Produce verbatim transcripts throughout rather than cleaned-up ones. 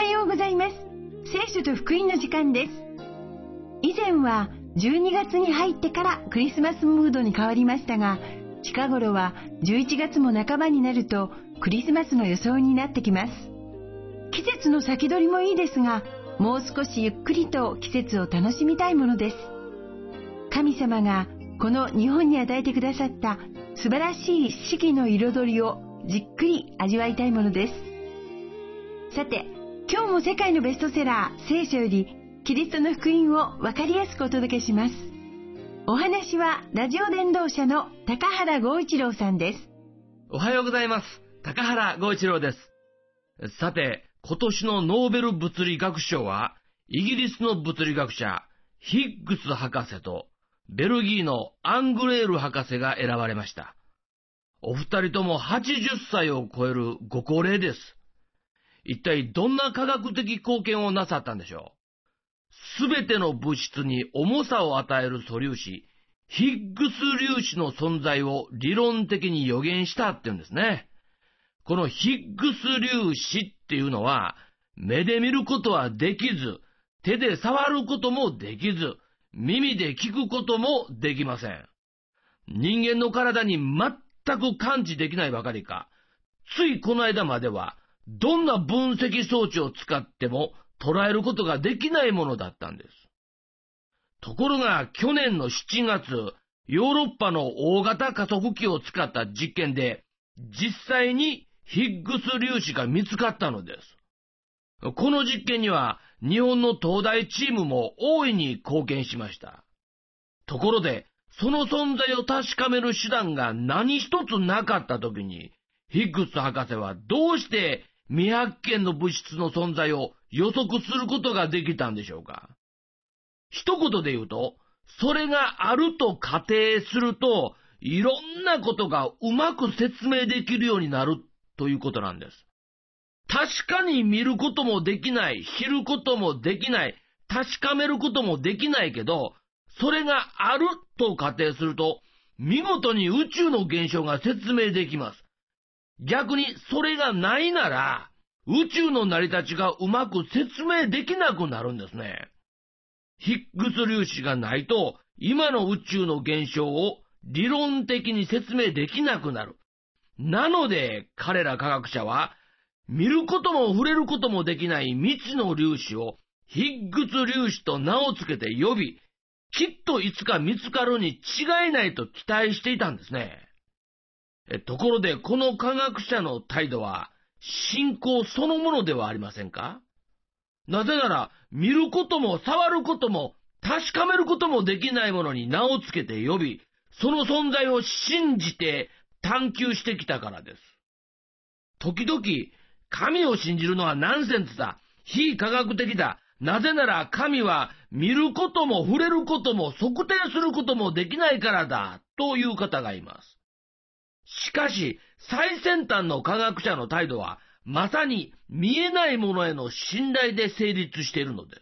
ようございます。聖書と福音の時間です。以前はじゅうにがつに入ってからクリスマスムードに変わりましたが、近頃はじゅういちがつも半ばになるとクリスマスの装いになってきます。季節の先取りもいいですが、もう少しゆっくりと季節を楽しみたいものです。神様がこの日本に与えてくださった素晴らしい四季の彩りをじっくり味わいたいものです。さて、今日も世界のベストセラー聖書よりキリストの福音を分かりやすくお届けします。お話はラジオ伝道者の高原剛一郎さんです。 おはようございます。高原剛一郎です。さて、今年のノーベル物理学賞はイギリスの物理学者ヒッグス博士とベルギーのアングレール博士が選ばれました。お二人ともはちじゅっさいを超えるご高齢です。一体どんな科学的貢献をなさったんでしょう。すべての物質に重さを与える素粒子、ヒッグス粒子の存在を理論的に予言したっていうんですね。このヒッグス粒子っていうのは、目で見ることはできず、手で触ることもできず、耳で聞くこともできません。人間の体に全く感知できないばかりか、ついこの間までは、どんな分析装置を使っても捉えることができないものだったんです。ところが去年のしちがつ、ヨーロッパの大型加速器を使った実験で、実際にヒッグス粒子が見つかったのです。この実験には日本の東大チームも大いに貢献しました。ところで、その存在を確かめる手段が何一つなかったときに、ヒッグス博士はどうして未発見の物質の存在を予測することができたんでしょうか。一言で言うと、それがあると仮定すると、いろんなことがうまく説明できるようになるということなんです。確かに見ることもできない、知ることもできない、確かめることもできないけど、それがあると仮定すると、見事に宇宙の現象が説明できます。逆にそれがないなら、宇宙の成り立ちがうまく説明できなくなるんですね。ヒッグス粒子がないと、今の宇宙の現象を理論的に説明できなくなる。なので、彼ら科学者は、見ることも触れることもできない未知の粒子をヒッグス粒子と名を付けて呼び、きっといつか見つかるに違いないと期待していたんですね。えところで、この科学者の態度は信仰そのものではありませんか？なぜなら、見ることも触ることも確かめることもできないものに名を付けて呼び、その存在を信じて探求してきたからです。時々、神を信じるのはナンセンスだ、非科学的だ、なぜなら神は見ることも触れることも測定することもできないからだ、という方がいます。しかし、最先端の科学者の態度は、まさに見えないものへの信頼で成立しているのです。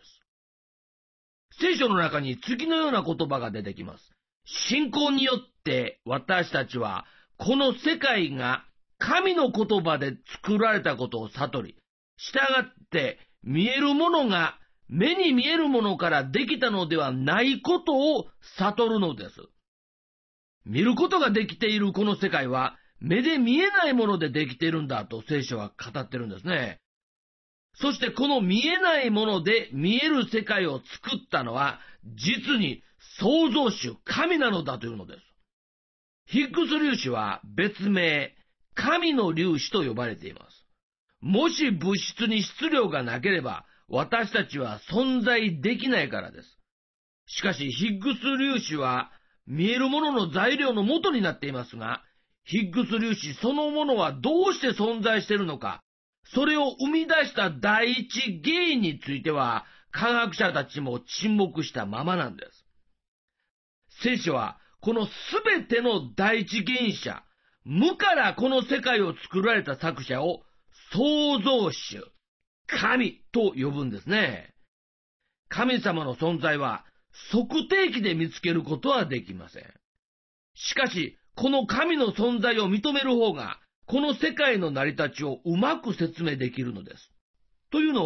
聖書の中に次のような言葉が出てきます。信仰によって私たちは、この世界が神の言葉で作られたことを悟り、従って見えるものが目に見えるものからできたのではないことを悟るのです。見ることができているこの世界は、目で見えないものでできているんだと聖書は語ってるんですね。そしてこの見えないもので見える世界を作ったのは、実に創造主、神なのだというのです。ヒッグス粒子は別名、神の粒子と呼ばれています。もし物質に質量がなければ、私たちは存在できないからです。しかし、ヒッグス粒子は、見えるものの材料の元になっていますが、ヒッグス粒子そのものはどうして存在しているのか、それを生み出した第一原因については、科学者たちも沈黙したままなんです。聖書は、このすべての第一原因者、無からこの世界を作られた作者を創造主、神と呼ぶんですね。神様の存在は測定器で見つけることはできません。しかし、この神の存在を認める方が、この世界の成り立ちをうまく説明できるのです。というのは、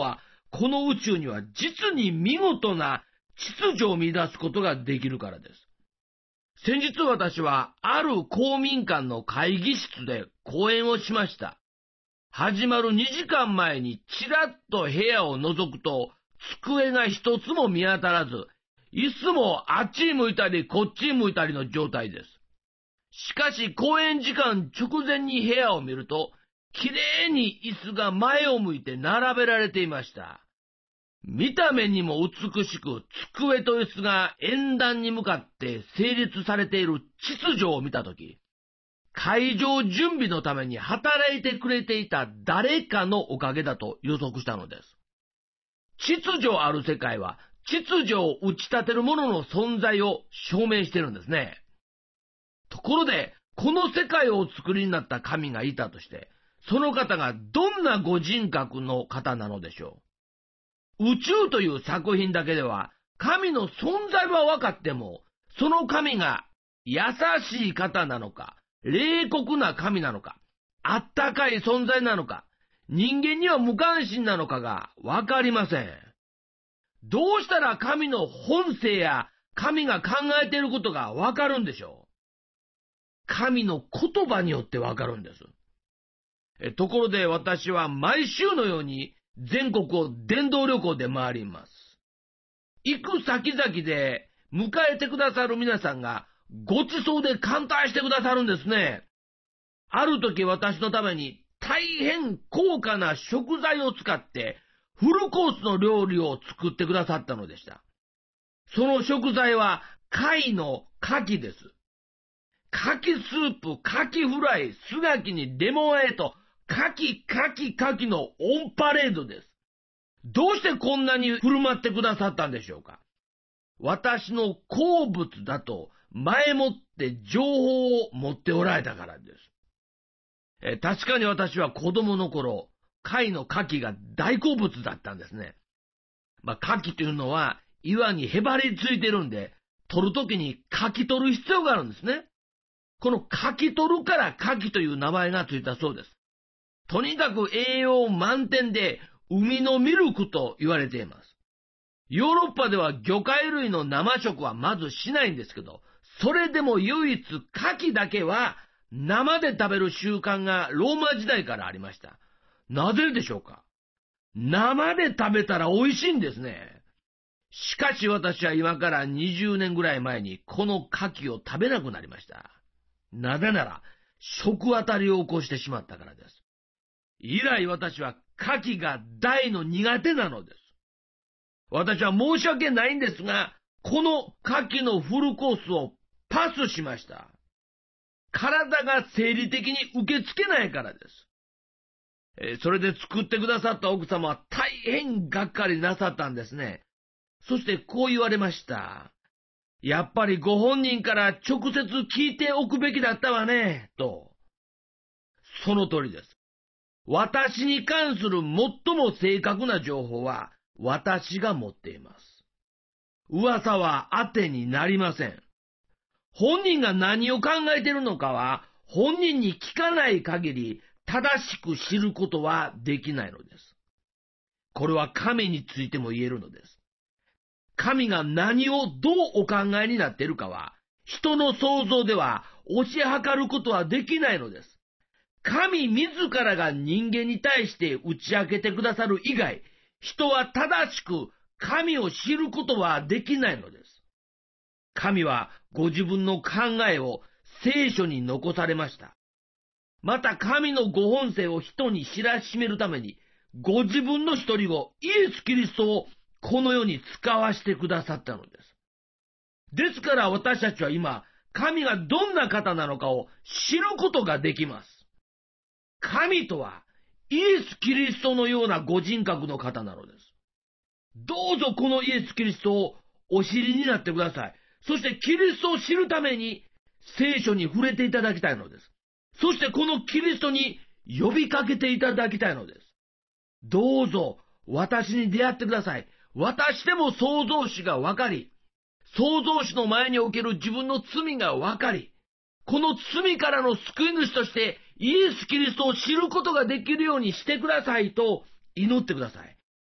この宇宙には実に見事な秩序を見出すことができるからです。先日私はある公民館の会議室で講演をしました。始まるにじかんまえにちらっと部屋を覗くと、机が一つも見当たらず、椅子もあっち向いたりこっち向いたりの状態です。しかし講演時間直前に部屋を見ると、きれいに椅子が前を向いて並べられていました。見た目にも美しく、机と椅子が演壇に向かって成立されている秩序を見たとき、会場準備のために働いてくれていた誰かのおかげだと予測したのです。秩序ある世界は、秩序を打ち立てる者の存在を証明しているんですね。ところで、この世界をお作りになった神がいたとして、その方がどんなご人格の方なのでしょう。宇宙という作品だけでは、神の存在は分かっても、その神が優しい方なのか、冷酷な神なのか、あったかい存在なのか、人間には無関心なのかが分かりません。どうしたら神の本性や神が考えていることが分かるんでしょう。神の言葉によって分かるんです。えところで私は毎週のように全国を伝道旅行で回ります。行く先々で迎えてくださる皆さんがごちそうで歓待してくださるんですね。ある時私のために大変高価な食材を使ってフルコースの料理を作ってくださったのでした。その食材は貝の牡蠣です。牡蠣スープ、牡蠣フライ、素牡蠣にレモンあえと、牡蠣、牡蠣、牡蠣のオンパレードです。どうしてこんなに振る舞ってくださったんでしょうか。私の好物だと前もって情報を持っておられたからです。え確かに私は子供の頃、貝の牡蠣が大好物だったんですね。まあ、牡蠣というのは岩にへばりついてるんで、取るときにかき取る必要があるんですね。このかき取るから牡蠣という名前がついたそうです。とにかく栄養満点で海のミルクと言われています。ヨーロッパでは魚介類の生食はまずしないんですけど、それでも唯一牡蠣だけは生で食べる習慣がローマ時代からありました。なぜでしょうか。生で食べたら美味しいんですね。しかし私は今からにじゅうねんぐらい前にこの牡蠣を食べなくなりました。なぜなら食当たりを起こしてしまったからです。以来私は牡蠣が大の苦手なのです。私は申し訳ないんですが、この牡蠣のフルコースをパスしました。体が生理的に受け付けないからです。えー、それで作ってくださった奥様は大変がっかりなさったんですね。そしてこう言われました。やっぱりご本人から直接聞いておくべきだったわね、と。その通りです。私に関する最も正確な情報は私が持っています。噂は当てになりません。本人が何を考えているのかは本人に聞かない限り正しく知ることはできないのです。これは神についても言えるのです。神が何をどうお考えになっているかは人の想像では推し量ることはできないのです。神自らが人間に対して打ち明けてくださる以外、人は正しく神を知ることはできないのです。神はご自分の考えを聖書に残されました。また神のご本性を人に知らしめるために、ご自分の一人子、イエス・キリストをこの世に使わしてくださったのです。ですから私たちは今、神がどんな方なのかを知ることができます。神とはイエス・キリストのようなご人格の方なのです。どうぞこのイエス・キリストをお知りになってください。そしてキリストを知るために聖書に触れていただきたいのです。そしてこのキリストに呼びかけていただきたいのです。どうぞ私に出会ってください。私でも創造主が分かり、創造主の前における自分の罪が分かり、この罪からの救い主としてイエス・キリストを知ることができるようにしてくださいと祈ってください。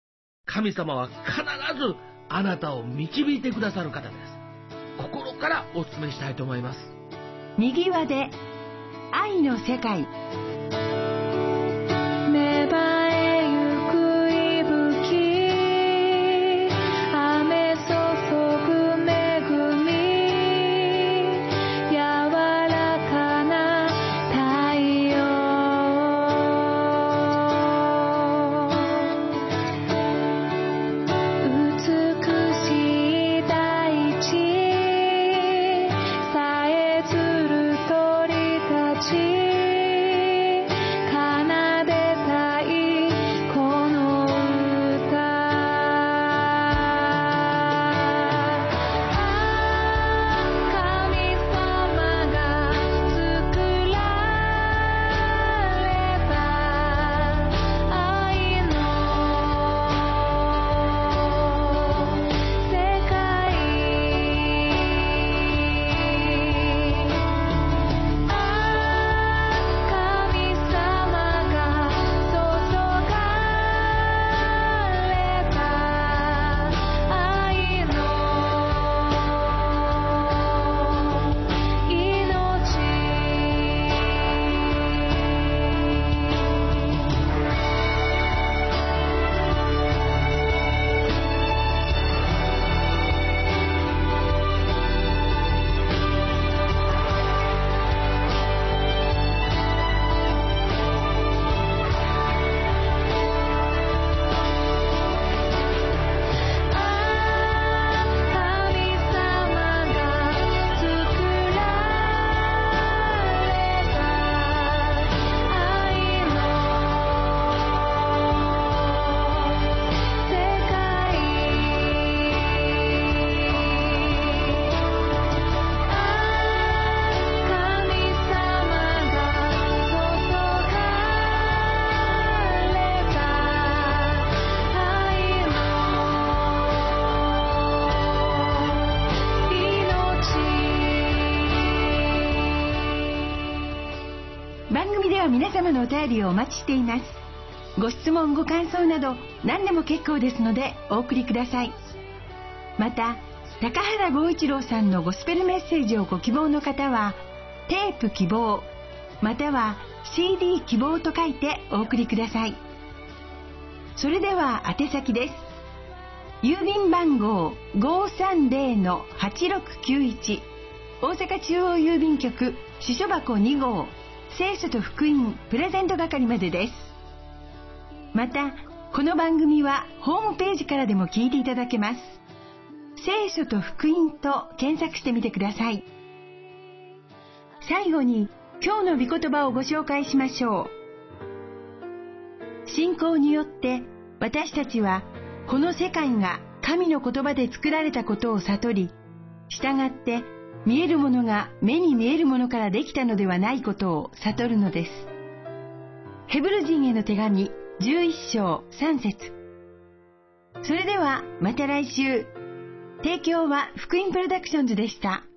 神様は必ずあなたを導いてくださる方です。心からお勧めしたいと思います。 右輪で愛の世界。 芽生えゆく息吹、雨注ぐ恵み、柔らかな太陽、美しい大地、さえずる鳥たち、奏でたいこの歌。神様が作られた愛の世界。神様が注がれた愛の命。神様が作られた愛の世界。神様が注がれた愛の命。 番組では皆様のお便りをお待ちしています。ご質問ご感想など何でも結構ですのでお送りください。また高原剛一郎さんのゴスペルメッセージをご希望の方はテープ希望または シーディー 希望と書いてお送りください。それでは宛先です。郵便番号 ごーさんぜろのはちろくきゅういち 大阪中央郵便局支所箱に号聖書と福音プレゼント係までです。またこの番組はホームページからでも聞いていただけます。聖書と福音と検索してみてください。最後に今日の御言葉をご紹介しましょう。信仰によって私たちはこの世界が神の言葉で作られたことを悟り、従って見えるものが目に見えるものからできたのではないことを悟るのです。ヘブル人への手紙じゅういっ章さん節。それではまた来週。提供は福音プロダクションズでした。